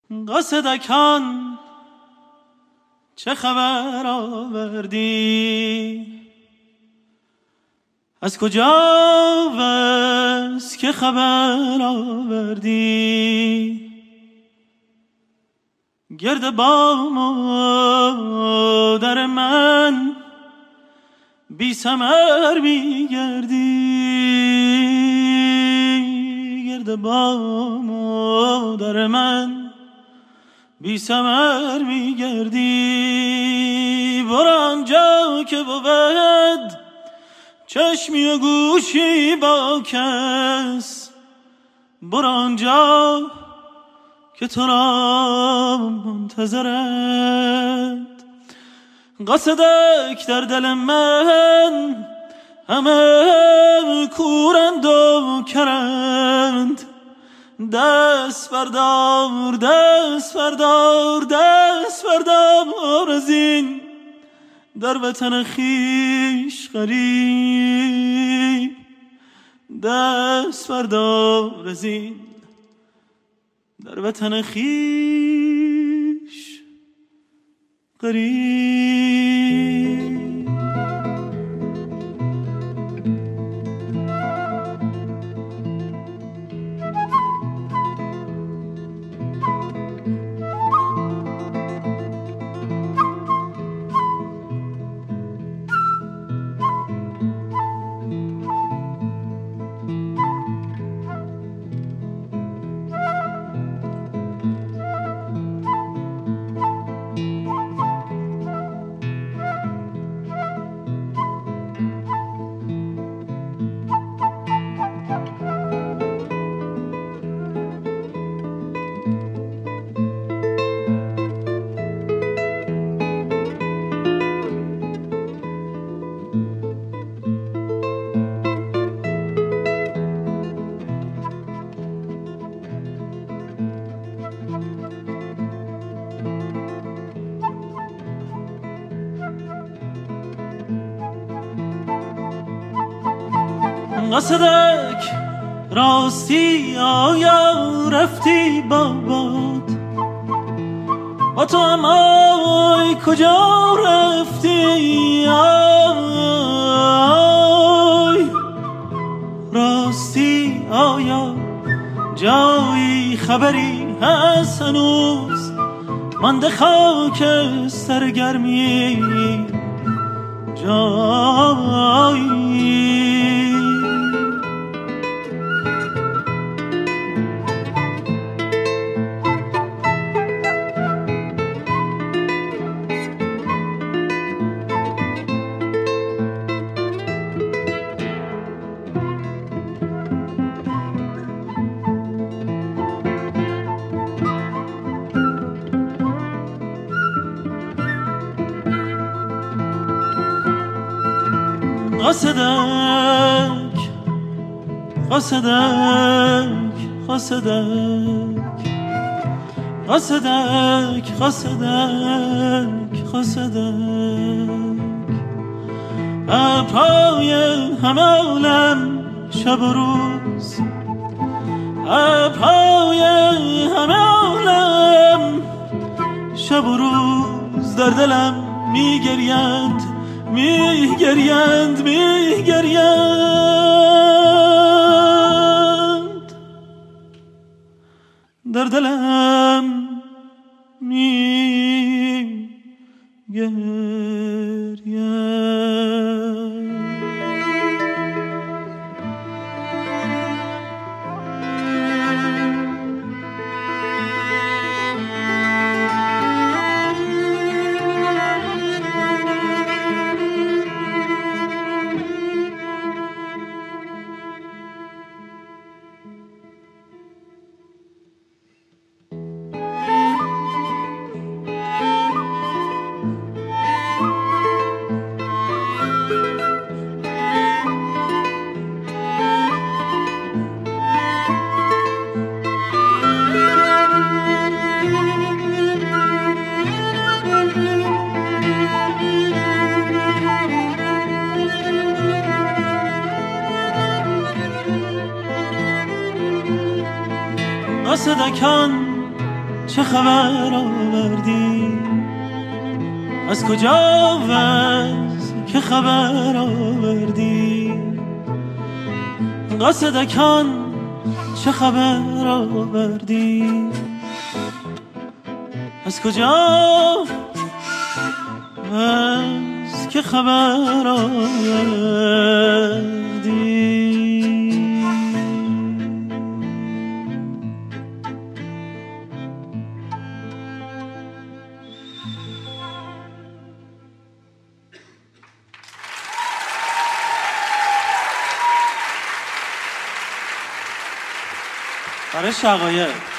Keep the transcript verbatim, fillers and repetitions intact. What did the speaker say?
قاصدکان چه خبر آوردی؟ از کجا وز که خبر آوردی؟ گرد بام و در من بی ثمر می گردی. گرد بام و در من بی ثمر می گردی. برو آنجا که بود چشمی و گوشی با کس، برو آنجا که تو را منتظرند. قاصدک در دل من همه کورند و کرند. دست بردار دست بردار دست بردار از این در وطن خیش غریب. دست بردار از این در وطن خیش غریب. قاصدک راستی آیا رفتی با باد؟ با تو اما کجا رفتی؟ آی راستی آیا جایی خبری هست هنوز؟ مانده خاک سرگرمی جایی. قاصدک قاصدک قاصدک قاصدک قاصدک قاصدک ابرهای همه عالم شب و روز، ابرهای همه عالم شب و روز در دلم میگریند میگریند میگریند در دلم میگریند. قاصدکان چه خبر آوردی؟ از کجا و از که خبر آوردی؟ قاصدکان چه خبر آوردی؟ از کجا و از که خبر آوردی؟ برای شقایق